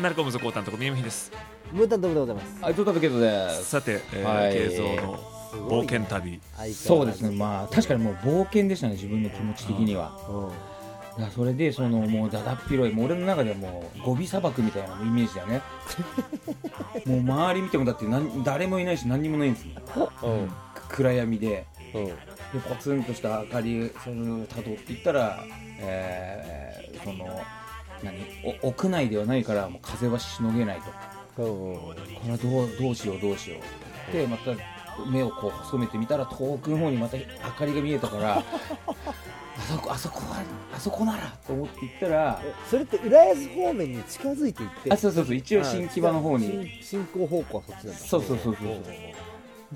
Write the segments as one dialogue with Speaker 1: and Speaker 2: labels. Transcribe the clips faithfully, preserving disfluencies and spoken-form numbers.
Speaker 1: なるこむぞこうたんとこみえみひです。
Speaker 2: ムータントムでございます。
Speaker 3: はい、トータブケイトです。
Speaker 1: さて、えー
Speaker 3: はい、
Speaker 1: 慶三の冒険旅。
Speaker 3: そうですね、まあ確かにもう冒険でしたね、自分の気持ち的には。いや、それでそのもうだだっ広い、もう俺の中ではもうゴビ砂漠みたいなイメージだよね。もう周り見てもだって何誰もいないし何にもないんですよ、うん、暗闇で、うん、でポツンとした明かりそのたどっていったら、えー、その何お屋内ではないからもう風はしのげないと、うん、これはどう、どうしようどうしようでまた目をこう細めてみたら遠くの方にまた明かりが見えたからあそこ、あそこは、あそこならと思って行ったら、
Speaker 2: それって浦安方面に近づいていって、
Speaker 3: あ、そうそうそう、一応新木場の方に
Speaker 2: 進行方向はそっちなんだ。
Speaker 3: そうそうそうそう。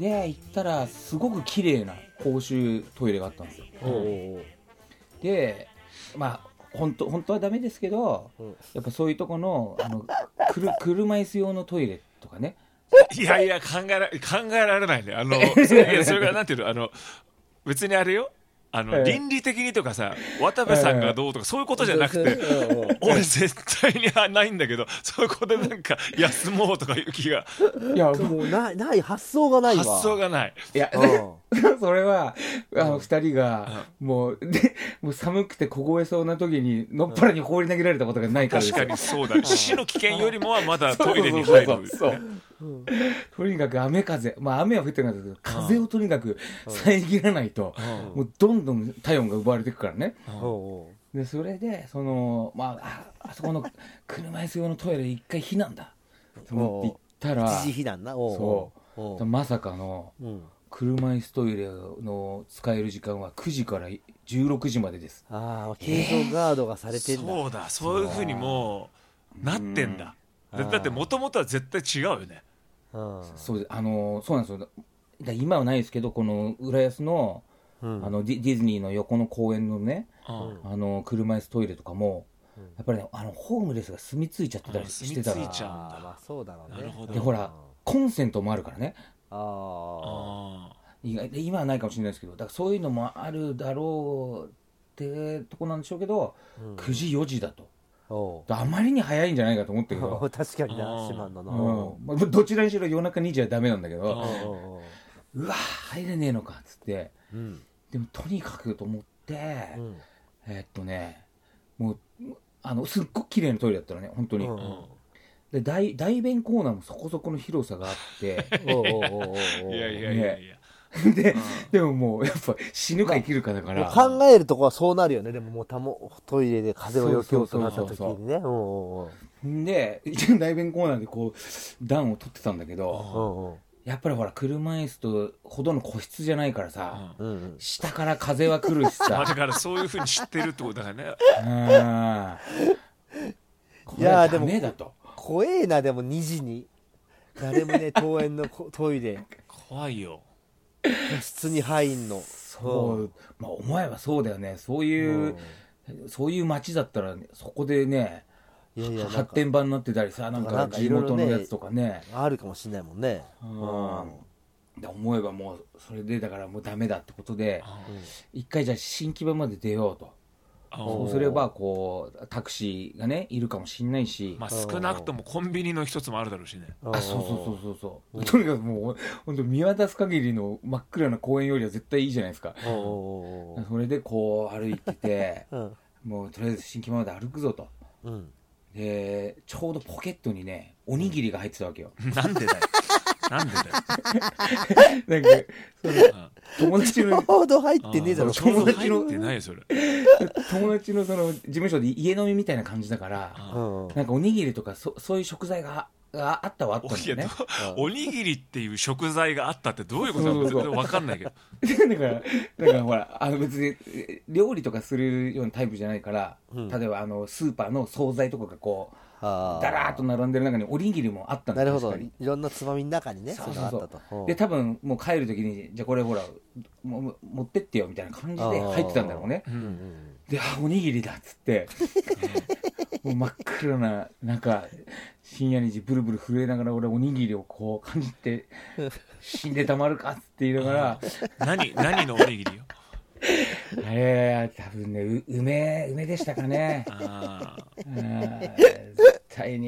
Speaker 3: で行ったらすごく綺麗な公衆トイレがあったんですよ。おうおう。で、まあ本当本当はダメですけど、うん、やっぱそういうとこのあのくる車椅子用のトイレとかね。
Speaker 1: いやいや考えら考えられないね。あのそれいやそれがなんていうの、あの別にあれよ。あの、えー、倫理的にとかさ、渡部さんがどうとか、えー、そういうことじゃなくて、俺絶対にないんだけど、そこでなんか休もうとかいう気が、
Speaker 2: いやもうないない発想がないわ。
Speaker 1: 発想がない。
Speaker 3: いやそれはあの二人がもうでもう寒くて凍えそうな時にのっぱらに放り投げられたことがないからですよ。
Speaker 1: 確かにそうだ。死の危険よりもはまだトイレに入る。そうそうそうそう
Speaker 3: うん、とにかく雨風、まあ雨は降ってないんですけど、風をとにかく遮らないと、もうどんどん体温が奪われていくからね。でそれでそのまあ あ, あそこの車椅子用のトイレ一回避難だと思って行ったら、
Speaker 2: 一時避難な。
Speaker 3: そうまさかの車椅子トイレの使える時間はくじからじゅうろくじまでです。
Speaker 2: ああ、軽装ガードがされてんだ。
Speaker 1: そうだ、そういう風にもうなってんだ。だ, だってもともとは絶対違うよね。
Speaker 3: そうあのそうなんですよ。だ今はないですけど、この浦安の、うん、あの ディ, ディズニーの横の公園のね、うん、あの車椅子トイレとかも、うん、やっぱり、ね、あのホームレスが住み着いちゃってたりしてたら、
Speaker 1: 住み着いちゃうんだ。
Speaker 2: まあ、そうだろうね。
Speaker 1: なるほど。
Speaker 3: でほらコンセントもあるからね。
Speaker 2: あ
Speaker 3: あ意外で今はないかもしれないですけど、だからそういうのもあるだろうってとこなんでしょうけど、うん、くじよじだと。あまりに早いんじゃないかと思ってるけど
Speaker 2: 確かにな、閉まんのな、
Speaker 3: うん、どちらにしろ夜中にじはダメなんだけど、うわ入れねえのかっつって、うん、でもとにかくと思って、うん、えー、っとねもうあのすっごく綺麗なトイレだったらね本当に、うんうん、で 大, 大便コーナーもそこそこの広さがあっておうおうおうおう
Speaker 1: いやいやいやいや、ね
Speaker 3: で, でももうやっぱ死ぬか生きるかだから、
Speaker 2: まあ、考えるとこはそうなるよね。でももうたもトイレで風をよけようとなった時にね。
Speaker 3: で一応大便コーナーでこう暖を取ってたんだけど、やっぱりほら車椅子とほどの個室じゃないからさ、うんうん、下から風は来るしさ
Speaker 1: だからそういう風に知ってるってことだから
Speaker 3: ね。いやでもダメだと
Speaker 2: 怖えな。でもにじに誰もね登園のトイレ
Speaker 1: 怖いよ。
Speaker 2: 個室に入んの。
Speaker 3: そう、まあ思えばそうだよね。そういう、うん、そういう街だったら、ね、そこでね、いやいや発展場になってたりさ、なんか地元のやつとかね、
Speaker 2: あるかもしれないもんね。
Speaker 3: うん、で思えばもうそれでだからもうダメだってことで、うん、一回じゃあ新木場まで出ようと。そうすればこうタクシーがねいるかもしれないし、
Speaker 1: まあ、少なくともコンビニの一つもあるだろうしね。
Speaker 3: あ、そうそうそうそうそう、うん、とにかくもう本当見渡す限りの真っ暗な公園よりは絶対いいじゃないですか。それでこう歩いてて、うん、もうとりあえず新木場まで歩くぞと、うん、でちょうどポケットにねおにぎりが入ってたわけよ。
Speaker 1: なんでだよなんでだよ
Speaker 3: なんかその友達の
Speaker 2: ちょうど入ってねえだろ。
Speaker 1: 友達の入ってないよそれ。
Speaker 3: 友達のその事務所で家飲みみたいな感じだから、なんかおにぎりとか そ, そういう食材ががあったはあったんだよね。
Speaker 1: おにぎりっていう食材があったってどういうことなのか全然分かんないけど。
Speaker 3: だからだからほらあの別に料理とかするようなタイプじゃないから、うん、例えばあのスーパーの惣菜とかがこうだらーっと並んでる中におにぎりもあったんだ。
Speaker 2: なるほど。いろんなつまみの中にね。
Speaker 3: そうそうそう、それがあったと。で多分もう帰る時にじゃあこれほらも持ってってよみたいな感じで入ってたんだろうね。うんうん、であおにぎりだっつってもう真っ暗ななんか深夜にじブルブル震えながら俺おにぎりをこう感じて死んでたまるかっつって言いながら
Speaker 1: 何何のおにぎりよ。
Speaker 3: えー、多分ねう梅梅でしたかね。ああ絶対に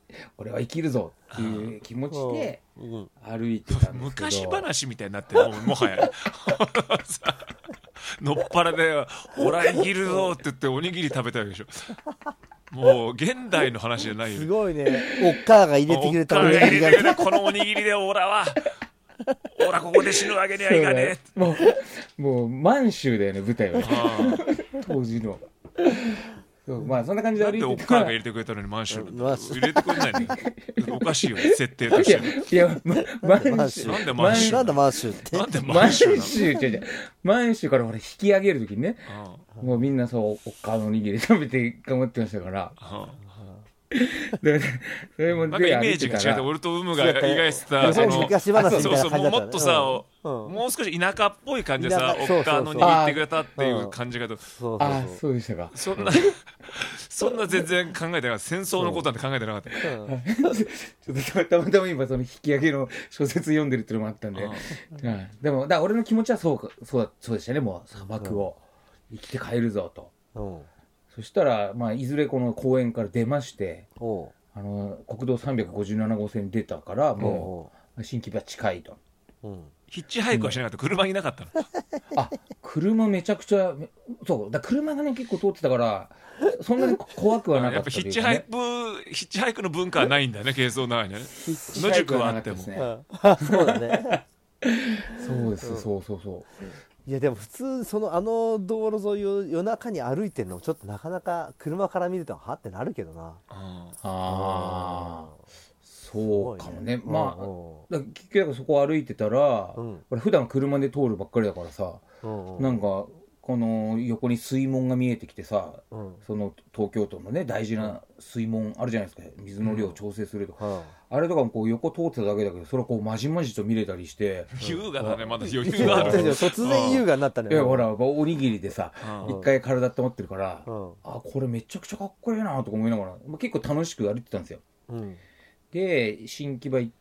Speaker 3: 俺は生きるぞっていう気持ちで
Speaker 2: うん
Speaker 3: 歩いてたんですけど、
Speaker 1: 昔話みたいになってるもうもはやさのっぱらで俺は生きるぞって言っておにぎり食べたわけでしょ。もう現代の話じゃないよね。
Speaker 2: すごいね。おっかーが入れてくれた
Speaker 1: おっかーが入れてくれ
Speaker 2: が
Speaker 1: たこのおにぎりで俺は俺はここで死ぬわけにはいかねえ。
Speaker 3: もうもう満州だよね舞台は
Speaker 1: あ
Speaker 3: 当時の。そうまあそんな感じ
Speaker 1: あ
Speaker 3: で
Speaker 1: なんでおっかーが
Speaker 3: 歩いてたら
Speaker 1: 入れてくれたのに満州
Speaker 2: うん満州
Speaker 1: 入れてくれないのよ。おかしいよね設定と
Speaker 3: いや
Speaker 1: して
Speaker 3: いや、ま、満州
Speaker 1: なんで満州
Speaker 2: なんだ満州って。
Speaker 1: なんで満
Speaker 3: 満
Speaker 1: 州なの。
Speaker 3: 州違う違う満州から俺引き上げるときにね、
Speaker 1: あ
Speaker 3: もうみんなそうおっかのおにぎり食べて頑張ってましたから
Speaker 1: あ
Speaker 3: でそれも
Speaker 1: なんかイメージが違って俺とウムが描いてたその
Speaker 2: 昔話みたいな
Speaker 1: そうそう
Speaker 2: 感じだったね
Speaker 1: もっとさ、
Speaker 2: うん
Speaker 1: もう少し田舎っぽい感じでさ
Speaker 2: 田舎
Speaker 1: おっかの握ってくれたっていう感じがと
Speaker 2: そうそう
Speaker 3: あ
Speaker 2: そう
Speaker 3: そうでしたか
Speaker 1: そんなそんな全然考えてなかった戦争のことなんて考えてなかった
Speaker 2: うん
Speaker 3: ちょっとたまたま今その引き上げの小説読んでるっていうのもあったんで、
Speaker 1: うん
Speaker 3: うんでもだから俺の気持ちはそうかそうだそうでしたね。もう砂漠を生きて帰るぞと、
Speaker 2: うん
Speaker 3: そしたら、まあ、いずれこの公園から出まして
Speaker 2: おう
Speaker 3: あの国道さんびゃくごじゅうなな号線に出たからもう新木場近いと。
Speaker 2: おううん
Speaker 1: ヒッチハイクはしなかった車いなかったの
Speaker 3: あ車めちゃくちゃそうだ車がね結構通ってたからそんなに怖くはなか
Speaker 1: やっぱ
Speaker 3: ったというか、ね、
Speaker 1: ヒッチハイクヒッチハイクの文化はないんだよね軽装の中にはね野宿はあっても
Speaker 3: ね
Speaker 2: あそうだね。
Speaker 3: そうです、そうそうそう
Speaker 2: いやでも普通そのあの道路沿いを夜中に歩いてるのちょっとなかなか車から見るとはってなるけどな。
Speaker 1: うん
Speaker 3: ああそうかもね。まあだから結局そこ歩いてたら、
Speaker 2: うん
Speaker 3: 俺普段車で通るばっかりだからさ、
Speaker 2: うんうん
Speaker 3: なんかこの横に水門が見えてきてさ、
Speaker 2: うん
Speaker 3: その東京都のね大事な水門あるじゃないですか、水の量を調整するとか、
Speaker 2: は
Speaker 3: あれとかもこう横通ってただけだけどそれをこうまじまじと見れたりして、
Speaker 1: 優雅だねまだ余
Speaker 2: い
Speaker 1: 裕がある
Speaker 2: 突然優雅になったね。
Speaker 3: いやほらおにぎりでさ
Speaker 1: うん
Speaker 3: 一回体温まってるから、
Speaker 2: うん
Speaker 3: あこれめちゃくちゃかっこいいなとか思いながら、まあ、結構楽しく歩いてたんですよ。
Speaker 2: うん
Speaker 3: で新木場行って、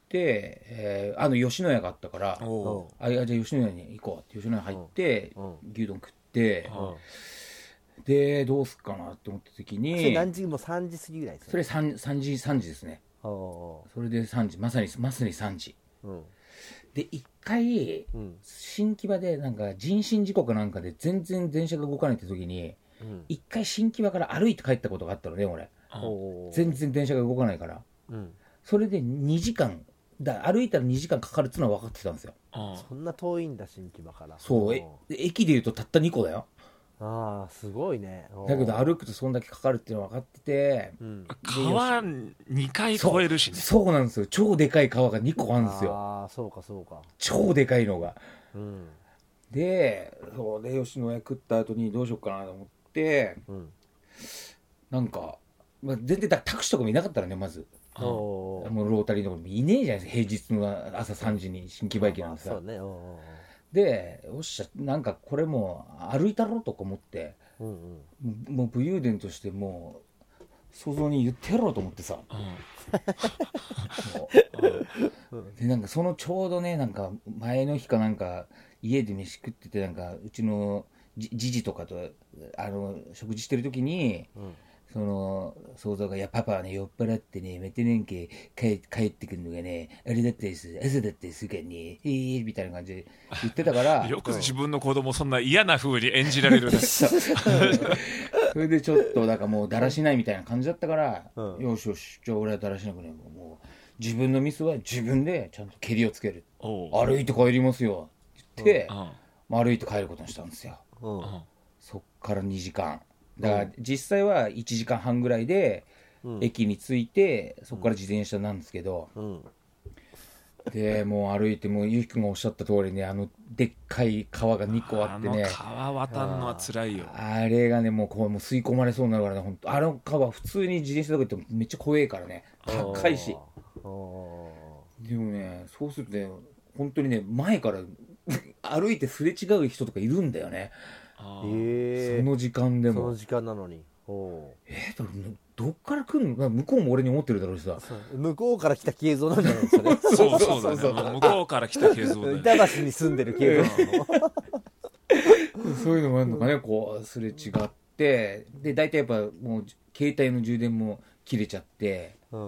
Speaker 3: えーあの吉野家があったから、
Speaker 1: おう
Speaker 3: あじゃあ吉野家に行こうって吉野家入って、
Speaker 2: うん
Speaker 3: 牛丼食って、
Speaker 2: うん
Speaker 3: でどうすっかなって思った時
Speaker 2: それ
Speaker 3: に
Speaker 2: 何時もうさんじ過ぎぐらいです
Speaker 3: それ 3, 3時さんじですね。
Speaker 2: お
Speaker 3: それでさんじまさにまさにさんじ
Speaker 2: ーうん
Speaker 3: で一回
Speaker 2: うん
Speaker 3: 新木場でなんか人身事故かなんかで全然電車が動かないって時に
Speaker 2: うん
Speaker 3: 一回新木場から歩いて帰ったことがあったのね俺。
Speaker 2: おー
Speaker 3: 全然電車が動かないから
Speaker 2: うん
Speaker 3: それでにじかんだ歩いたらにじかんかかるっていうのは分かってたんですよ。
Speaker 1: うん
Speaker 2: そんな遠いんだ新木場から。
Speaker 3: そうえで駅でいうとたったにこだよ。
Speaker 2: ああすごいね。おー
Speaker 3: だけど歩くとそんだけかかるっていうのは分かってて、
Speaker 2: うん
Speaker 1: 川にかい越えるしね
Speaker 3: そうなんですよ。超でかい川がにこあるんですよ。
Speaker 2: ああそうかそうか。
Speaker 3: 超でかいのが。
Speaker 2: うん
Speaker 3: でそうで吉野家食った後にどうしようかなと思って
Speaker 2: うん
Speaker 3: なんか、まあ、全然だタクシーとかもいなかったらねまず
Speaker 2: おー
Speaker 3: もうロータリーのとこもいねえじゃないですか平日の朝さんじに新木場駅なんてさ
Speaker 2: そうね。お
Speaker 3: でよっしゃなんかこれもう歩いたろとか思って
Speaker 2: ーうんうん
Speaker 3: もう武勇伝としてもう想像に言ってやろうと思ってさもうでなんかそのちょうどねなんか前の日かなんか家で飯食っててなんかうちのじじじとかとあの食事してる時に
Speaker 2: うん
Speaker 3: その想像が「いやパパはね酔っ払ってねメテネン家帰帰ってくるのがねあれだったりする朝だったりするからねええー」みたいな感じで言ってたから
Speaker 1: よく自分の子供そんな嫌な風に演じられるね
Speaker 3: そうそれでちょっとだからもうだらしないみたいな感じだったから、
Speaker 2: うん
Speaker 3: よしよしじゃあ俺はだらしなくねもう自分のミスは自分でちゃんと蹴りをつける
Speaker 1: おう
Speaker 3: 歩いて帰りますよって言って、
Speaker 1: うん
Speaker 3: まあ、歩いて帰ることにしたんですよ。
Speaker 2: うん
Speaker 1: うん
Speaker 3: そっからにじかんだから実際はいちじかんはんぐらいで
Speaker 2: うん
Speaker 3: 駅に着いてそこから自転車なんですけど、
Speaker 2: うん
Speaker 3: でもう歩いてもうゆうきくんがおっしゃった通りねあのでっかい川がにこあってね
Speaker 1: あの川渡るのは辛いよ
Speaker 3: あれがねもうこうもう吸い込まれそうになるからね本当あの川普通に自転車とか行ってもめっちゃ怖いからね高いし
Speaker 2: お
Speaker 3: でもねそうするとね本当にね前から歩いてすれ違う人とかいるんだよね
Speaker 1: あ
Speaker 2: ー
Speaker 1: ー
Speaker 2: へえ
Speaker 3: その時間でも
Speaker 2: その時間なのにおー
Speaker 3: えー、どどっから来るのまあ向こうも俺に思ってるだろうしさ
Speaker 2: そう向こうから来た形像なんじゃないですかね
Speaker 1: そうそうだね向こうから来た軽造だよ
Speaker 2: 板橋に住んでる形像なの
Speaker 3: そういうのもあるのかねこうすれ違ってで大体やっぱもう携帯の充電も切れちゃって
Speaker 2: うん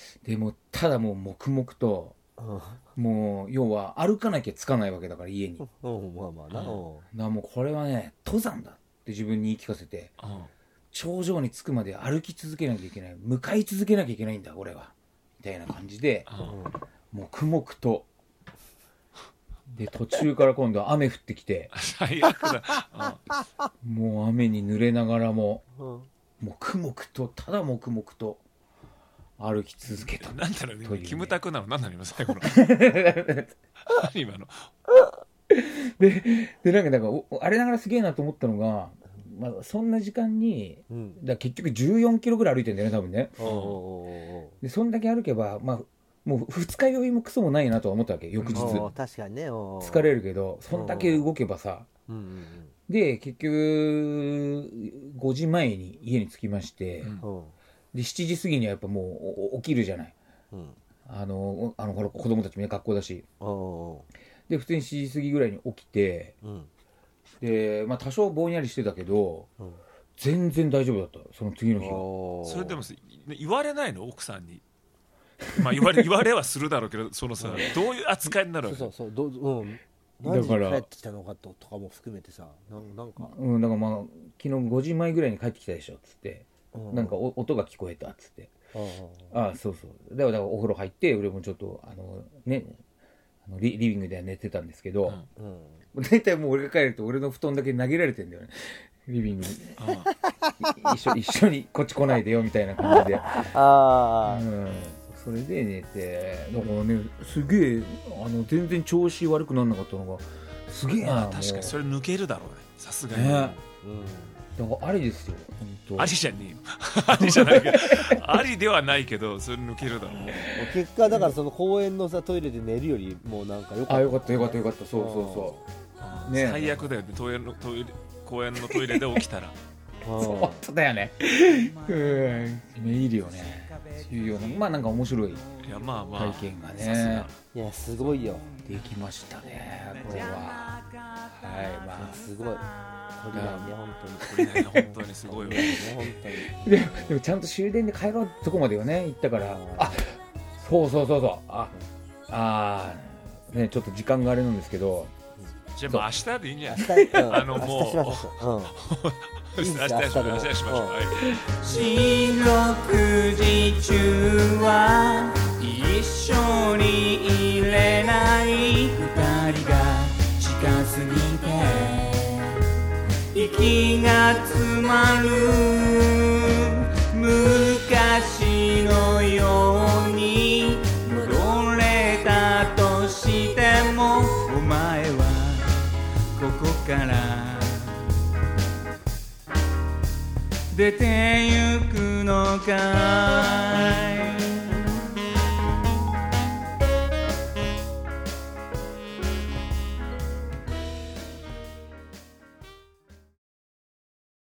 Speaker 3: でもただもう黙々と、
Speaker 2: うん、
Speaker 3: もう要は歩かなきゃ着かないわけだから家に、
Speaker 2: うん、まあまあな、うん、だ
Speaker 3: からもうこれはね登山だって自分に言い聞かせて、
Speaker 1: うん、
Speaker 3: 頂上に着くまで歩き続けなきゃいけない、向かい続けなきゃいけないんだ俺はみたいな感じで、うん、黙々とで途中から今度は雨降ってきて
Speaker 1: 最悪だ、
Speaker 3: うん、もう雨に濡れながらも、
Speaker 2: うん、
Speaker 3: 黙々とただ黙々と歩き続けた。
Speaker 1: なんだろうね、ねキムタクなの何なの今最後の今の
Speaker 3: ででなんかなんかあれながらすげえなと思ったのが、まあ、そんな時間に、うん、だ結局じゅうよんキロぐらい歩いてんだよね多分ね。でそんだけ歩けば、まあ、もう二日酔いもクソもないなとは思ったわけ翌日。
Speaker 2: 確かにね、
Speaker 3: 疲れるけどそんだけ動けばさ、うんうんうん、で結局ごじまえに家に着きまして、うん、でしちじ過ぎにはやっぱもう起きるじゃない、うん、あのあのほら子供たちも学校だし、で普通にしちじ過ぎぐらいに起きて、うん、で、まあ、多少ぼんやりしてたけど、うん、全然大丈夫だったその次の日は。
Speaker 1: それでも言われないの奥さんにまあ言われ言われはするだろうけどそのさどういう扱いになるわけ。
Speaker 2: そうそうそうど、うん、何時に帰ってきたのかとかも含めてさな ん, なんか
Speaker 3: うんだからまあ昨日ごじまえぐらいに帰ってきたでしょっつって、うん、なんかお音が聞こえたっつって、うん、ああそうそうだからお風呂入って俺もちょっとあのねあの リ, リビングでは寝てたんですけど、うんうん、大体もう俺が帰ると俺の布団だけ投げられてんだよねリビングに一緒一緒にこっち来ないでよみたいな感じであ、うん、それで寝てだからねすげえあの全然調子悪くならなかったのがすげえな。
Speaker 1: 確かにそれ抜けるだろうねさすがに、ね、
Speaker 3: うん、だからありですよ本当。
Speaker 1: ありじゃねえよありじゃないけどありではないけどそれ抜けるだろうね。
Speaker 2: 結果だからその公園のさトイレで寝るよりもうなんかよかった、ね、
Speaker 3: あよかったよかったよかったそうそうそう、ね、
Speaker 1: 最悪だよねトイレのトイレ公園のトイレで起きたら
Speaker 3: 本当だよねうんいるよねいうようなまあなんか面白い体験がね。
Speaker 2: いやすごいよ
Speaker 3: できましたねこれは。はいまあ
Speaker 2: すごい鳥だね本
Speaker 1: 当に鳥だね本当にすごいよね
Speaker 3: 本当にで, でもちゃんと終電で帰ろうってとこまでよね行ったから。あそうそうそうそうああねちょっと時間があれなんですけど
Speaker 1: じゃあもう明日でいいんじゃない
Speaker 2: 明日、うん、
Speaker 1: あのもう
Speaker 2: 明日しましょう、うん
Speaker 1: 明日しましょう明日しましょう、はい、
Speaker 4: 四六時中は一緒にいれない二人が近すぎて息が詰まる昔のように戻れたとしてもお前はここから出てゆくのかい。